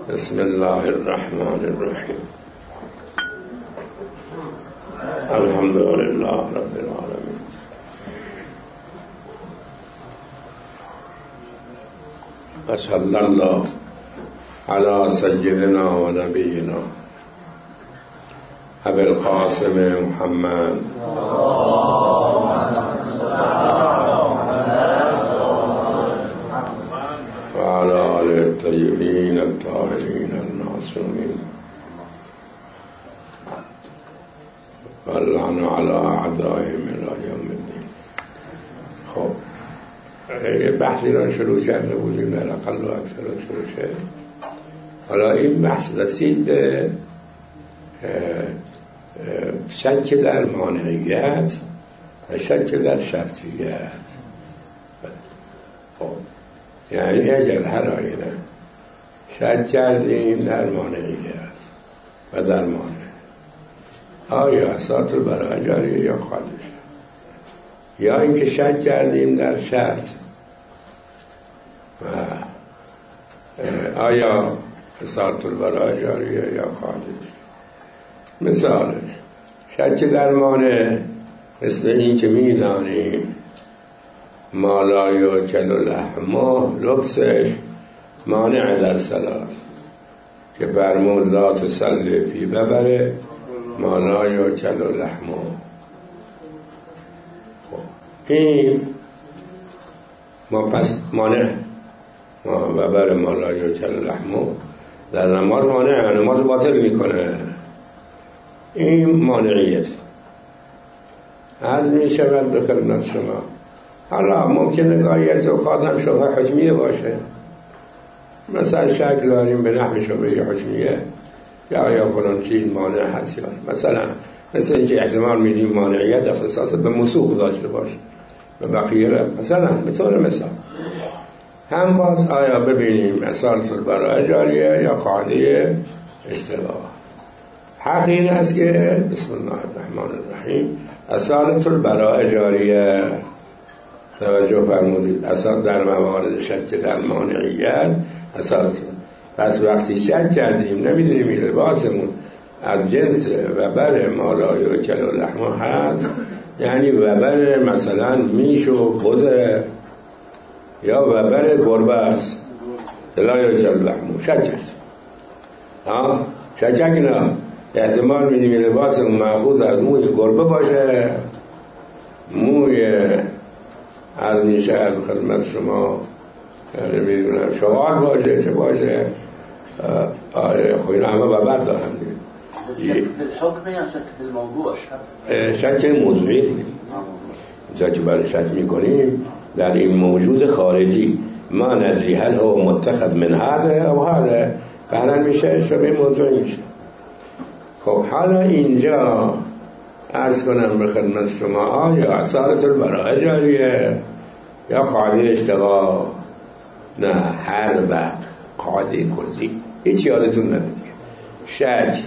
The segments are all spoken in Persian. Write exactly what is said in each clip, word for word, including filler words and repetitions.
بسم الله الرحمن الرحیم. الحمد لله رب العالمین. و صلی الله علی سیدنا و نبینا ابی القاسم محمد و علی آله الطیبین الطاهرین المعصومین و اللعن علی اعدائهم الی یوم الدین. خب یه بحثی را شروع کرده بودیم، در اقل و اکثر را شروع شد. حالا این بحث رسید به شک در مانعیت و شک در شرطیت. خب یعنی اگر هر آینه شک کردیم در مانعیت و در مانع، آیا اساس برای جاریه یا خارج، یا اینکه شک کردیم در شرط و آیا اساس برای جاریه یا خارج. مثالش شک در مانع مثل این که میدانیم مالای و کل و لحمه لبسش مانع در صلات، که فرمود لا تصلی فی ببره مالای و کل و لحمه. این ما پس مانع ما ببر مالای و کل و لحمه در نماز مانع، نماز باطل میکنه. این مانعیت از می شود به خدمت شما. حالا ممکنه گاهی از اوقات هم شبه حکمیه باشه، مثلا شک داریم به نحو شبه حکمیه یا یا فلان چیز مانع هست، یا مثلا مثل اینکه احتمال میدیم مانعیت اختصاص به مسوق داشته باشه و بقیه را مثلا به طور مثال هم باز آیا ببینیم اصالت برای جاریه یا قاعده اشتباه. حق این است که بسم الله الرحمن الرحیم اصالت برای جاریه توجه فرمودید، اصلا در موارد شک در مانعیت اصالت. پس وقتی شک کردیم نمیدونیم این لباسمون از جنس وبر مالای و کل و لحمه هست، یعنی وبر مثلا میش و بزه یا وبر گربه است مالای و کل و لحمه، شک کرد ها شک نه احتمال میدیم این لباسمون محفوظ از موی گربه باشه، موی از میشه از خدمت شما نمیدونم شوال باشه چه باشه. آره خب این همه وبر دارم دیگه. شک بالحکم یا شک بالموضوع؟ شک موضوعی جا که برای شک میکنیم در این موجود خارجی ما ندری هل هو متخذ من هذا او هذا، فعلا میشه شبه موضوعی میشه. خب حالا اینجا عرض کنم به خدمت شما آیا اصالت برای جاریه یا قاعده اشتغال؟ نه، هر وقت قاعده کلی هیچ یادتون نمیاد شک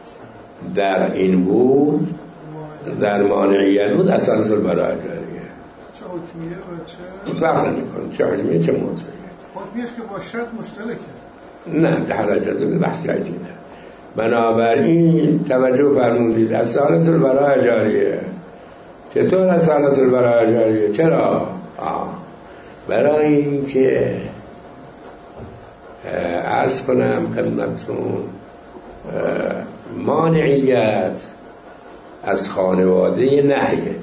در این بود در مانعیت بود اصالت برای جاریه. چه حکمیه و چه فرق نمیکنه چه حکمیه چه موضوعیه. حکمیهش که با شرط مشترکه، نه در حالت به بحث کردیم. بنابراین توجه فرمودید اصالت برای جاریه. چطور اصالت برای جاریه؟ چرا؟ آه. برای این که عرض کنم خدمتتون مانعیت از خانواده نهیه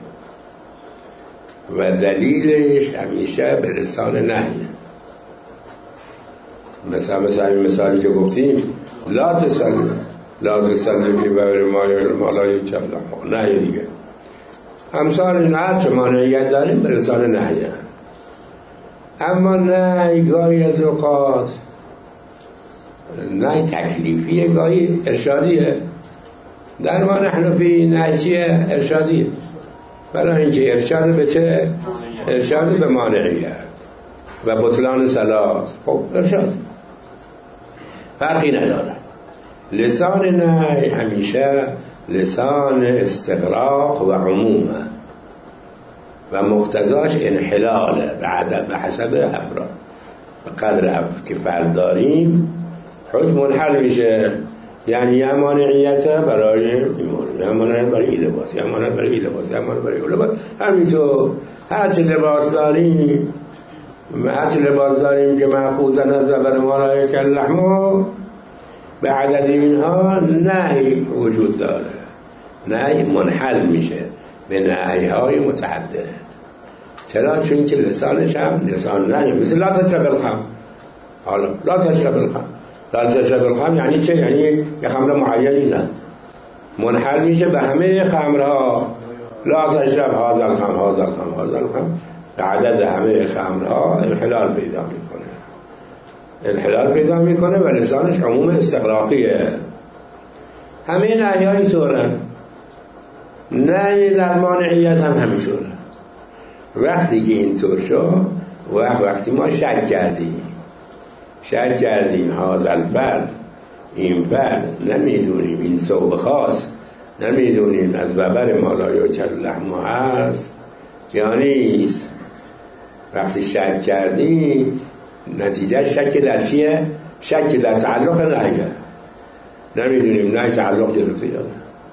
و دلیلش همیشه به لسان نهیه. مثلا مثلا این مثالی که گفتیم لا تسلی لا تسلی فی ببر مالای کل لحمه، نه دیگه همسال این هر چه مانعیت داریم به لسان نهیه. اما نه گاهی از اوقات نه تکلیفیه گاهی ارشادیه. در ما نحن فی نهجیه ارشادیه، برای اینکه ارشاد به چه؟ ارشاد به مانعیت و بطلان صلات. خب ارشاد فرقی نداره. لسان نهی همیشه لسان استغراق و عمومه و مقتضاش انحلاله به حسب افراد. به قدر که فرد داریم حکم منحل میشه، یعنی یه مانعیت برای ایمان، یه مانعیت برای این لباس، یه مانعیت برای این لباس، یه مانعیت برای اون لباس. همینطور هرچی لباس داریم هرچی لباس داریم که مأخوذن از زبر مالایک اللحم، به عدد اینها نهی وجود داره، نهی منحل میشه به نهی های متعدد. چرا؟ چون که لسانش هم لسان نهی، مثل لا تشرب الخمر. حالا لا تشرب الخمر، لا تشرب الخمر یعنی چه؟ یعنی یه خمر معینی نه، منحل میشه به همه خمرها. لا تشرب هذا الخمر هذا الخمر هذا الخمر، به عدد همه خمرها انحلال پیدا میکنه، انحلال پیدا میکنه و لسانش عموم استغراقیه. همه نهی ها اینطورن، نهی در مانعیت هم همینطوره. وقتی که اینطور شد، وقت وقتی ما شک کردیم شک کردیم هذا البلد، این بلد نمیدونیم این صوب خاص، نمیدونیم از وبر مالایک اللحم هست یا نیست. وقتی شک کردیم نتیجه شک در چیه؟ شک در تعلق نهیه، نمیدونیم نهی تعلق گرفته یا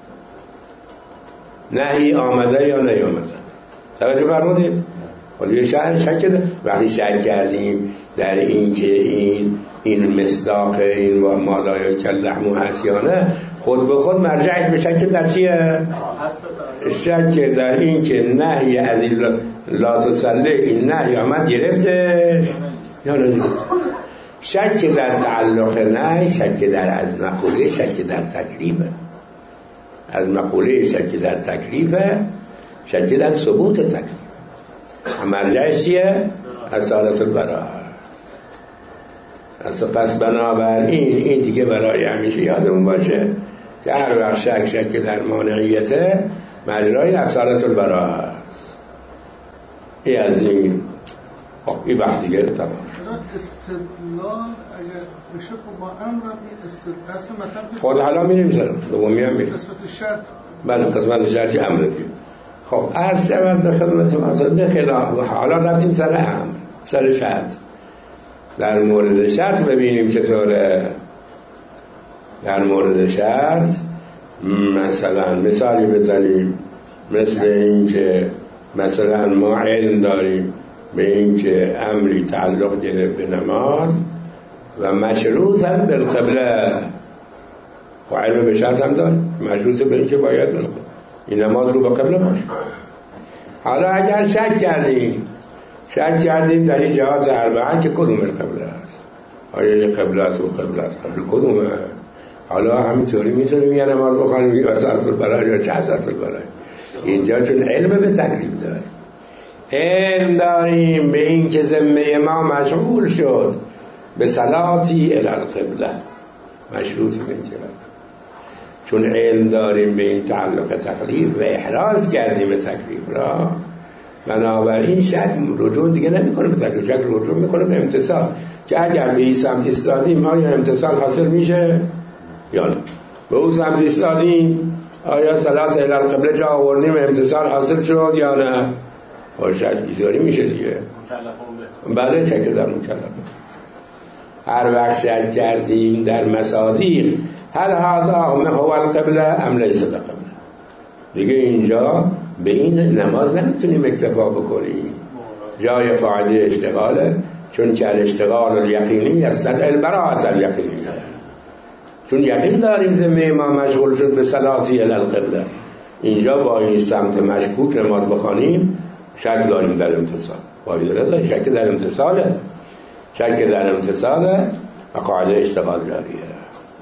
نه، نهی آمده یا نیامده. توجه فرمودید؟ ولی شهر شک ده. وقتی شک کردیم در این که این این مصداق این و مالایک اللحم هست یا نه، خود به خود مرجعش به شک در چیه؟ شک در این که نهی از این لا تصلی، این نهی آمد گرفته یا نه. شک در تعلق نهی، شک در از مقوله، شک در تکلیفه. از مقوله شک در تکلیفه، شک در ثبوت تکلیف. مرجعش چیه؟ اصالت البراءه. پس بنابراین این دیگه برای همیشه یادمون باشه که هر وقت شک شک در مانعیته، مجرای اصالت البراءه است. این از این خب این بحث دیگه تمام. استدلال اگر بشه با امر این استدلال اصلا مطلب خود حالا میریم سر دومی هم میریم قسمت شرط. بله قسمت شرطی امر دیگه. خب عرض شود به خدمت شما به خلاف حالا رفتیم سر امر، سر شرط. در مورد شرط ببینیم چطوره. در مورد شرط مثلا مثالی بزنیم، مثل این که مثلا ما علم داریم به این که امری تعلق گرفت به نماز و مشروط هم بالقبله، و علم به شرط هم داریم مشروط به این که باید این نماز رو به قبله باشه. حالا اگر شک کردیم شک کردیم در این جهات اربعه که کدوم قبله است، آیا یه قبله است و قبله است، قبل کدومه؟ حالا همینطوری میتونیم یه نماز بخونیم یه اصالت البراءه یا چه اصالت البراءه. اینجا چون علم به تکلیف داریم، علم داریم به این که ذمه ما مشغول شد به صلاتی الی القبله، مشروط به این که چون علم داریم به این تعلق تکلیف و احراز کردیم به تکلیف را، بنابراین شک رجوع دیگه نمیکنه به تکلیف، شک رجوع میکنه به امتصال، که اگر به این سمت ایستادیم آیا امتصال حاصل میشه یا نه، به اون سمت ایستادیم آیا صلات الی القبله جا آوردیم امتصال حاصل شد یا نه، و شک ایزاری میشه دیگه. بله شک در مکلف. هر وقت شک کردیم در مصادیق هل هذا هو القبله ام لیس القبله، دیگه اینجا به این نماز نمیتونیم اکتفا بکنیم، جای فاعل اشتغاله، چون که الاشتغال الیقینی یستدعی البراءة الیقینیه، چون یقین داریم ذمه ما مشغول شد به صلاتی الی القبله، اینجا با این سمت مشکوک نماز بخوانیم شک داریم در امتصال، باید شک در امتصاله، شک در امتصاله و قاعده اشتغال جاریه.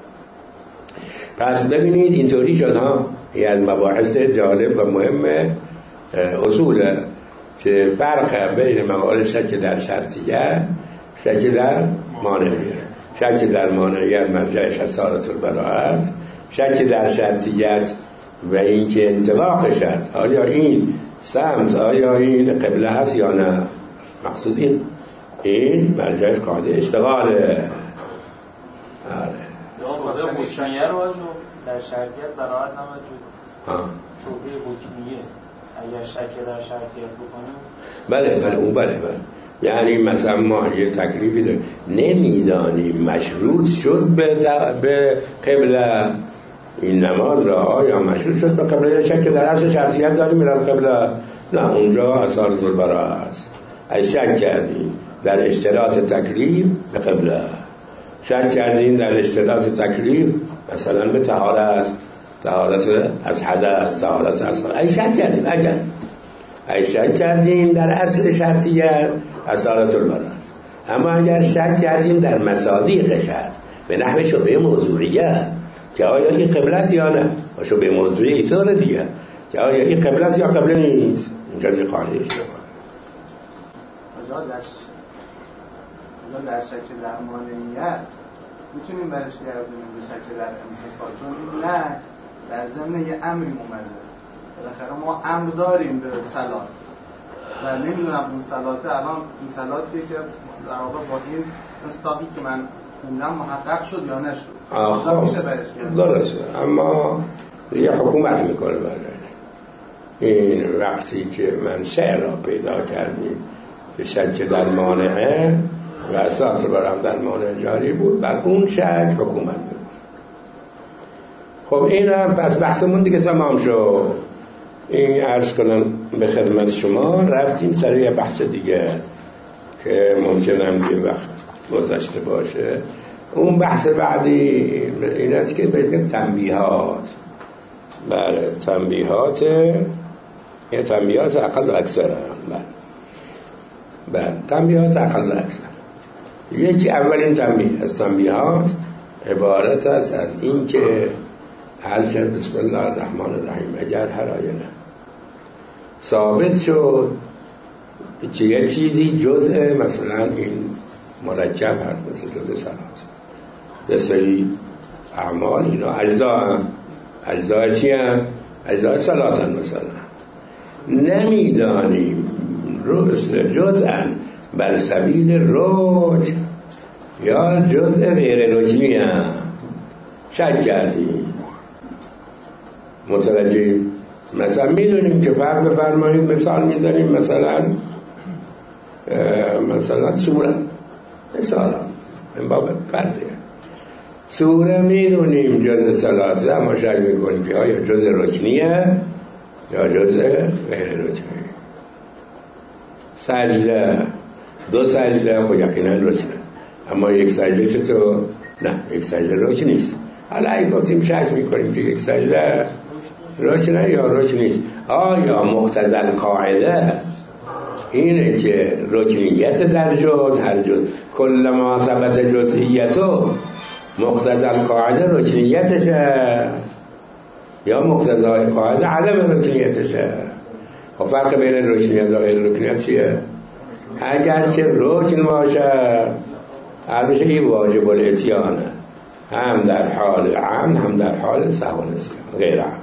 پس ببینید اینطوری شد ها، این از مباحث جالب و مهم اصوله که فرق بین مقال شک در شرطیه، شک در مانعیه. شک در مانعیت مرجعش اصالت البراءه، شک در شرطیت و این که انطلاق شرط آیا این سمت آیا این قبله هست یا نه، مقصود این این مرجعش قاعده اشتغاله. آره شعبه حکمیه رو در شرطیت براعت نموجود، شعبه حکمیه اگر شک در شرطیت بکنیم؟ بله بله اون بله بله یعنی مثلا ما یه تکلیفی داریم نمیدانیم مشروط شد به, به قبله این نماز را یا مشروط شد به قبله یا شک در اصل شرطیت داریم میرم قبله نه اونجا اثار ذوالبرا است ای شک کردیم در اشتراط تکلیف به قبله شک کردیم در اشتراط تکلیف مثلا به طهارت طهارت از حدث طهارت از ای شک کردیم اگر ای شک کردیم در اصل شرطیت اثار ذوالبرا است اما اگر شک کردیم در مصادیق شرط به نحو شبه موضوعیت که آیا این قبله است یا نه و شبه موضوعی طور دیگه که آیا این قبله است یا قبله نیست اینجا دی قانعش نکنه حالا در شک در مانعیت میتونیم برش گردونیم به شک در انفصال چون این نه در ضمن یه امری اومده بالاخره ما امر داریم به صلات و نمیدونم اون صلاته الان این صلاتیه که در واقع با این مصداقی که من خوندم محقق شد یا نشد آخه میشه برش گردونیم درسته اما یه حکومت میکنه برای این وقتی که منشأ را پیدا کردیم که شک در مانعه و اساس برام در مانع جاری بود بر اون شک حکومت بود. خب این هم پس بحثمون دیگه تمام شد. این عرض کنم به خدمت شما رفتیم سر یه بحث دیگه که ممکنم یه وقت گذشته باشه. اون بحث بعدی این است که بگیم تنبیهات. بله تنبیهات یه تنبیهات اقل و اکثر هم بله بله تنبیهات اقل و اکثر. یکی اولین تنبیه از تنبیهات عبارت است از این که حلش بسم الله الرحمن الرحیم اگر هر آیه ثابت شد که یه چیزی جزء مثلا این مرکب هست مثل جزء صلات یه سری اعمال اینا اجزا هم اجزا چی هم؟ اجزا صلات هم مثلا نمیدانیم جزء بر سبیل رکن یا جزء غیر رکنی هم شک کردیم متوجه مثلا میدونیم که فرق بفرمایید مثال میزنیم مثلا مثلا سوره مثلا این باب فرضه سوره میدونیم جزء صلاته اما شک میکنیم که آیا جزء رکنیه یا جزء غیر رکنی سجده دو سجده خب یقینا رکنه اما یک سجده چطور؟ نه یک سجده رکن نیست حالا اگه گفتیم شک میکنیم که یک سجده رکنه یا رکن نیست آیا مقتضی القاعده اینه که رکنیت در جز هر جز کل ما ثبت جزئیتو مقتضی القاعده رکنیتشه یا مقتضی القاعده عدم رکنیتشه و فرق بین رکنیت و غیر رکنیت چیه؟ اگر که رکن باشه البته این واجب الاتیانه هم در حال عمد هم در حال سهو و نسیان غیر عمد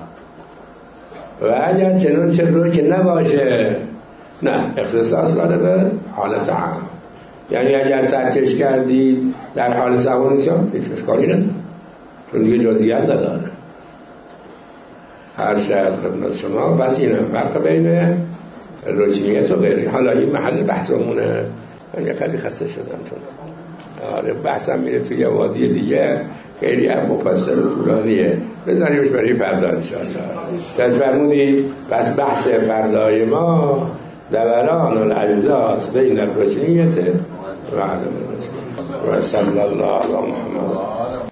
و اگر چنون چه رکن نباشه نه اختصاص داره به حالت عمد یعنی اگر ترکش کردی در حال سهو و نسیان هیچ اشکالی نداره چون دیگه جزئیات نداره هر شهر خدمت شما بس این هم فرق بین رکنیت و غیره. حالا این محل بحثمونه من یه خیلی خسته شدم چون آره بحثم میره توی وادی دیگه خیلی هم مفصل و طولانیه بذاریمش برای فردا انشاءالله. در فرمودی بس بحث فردای ما دوران الاجزاس بین الرکنیت و عدم الرکنیت و صلی الله علی محمد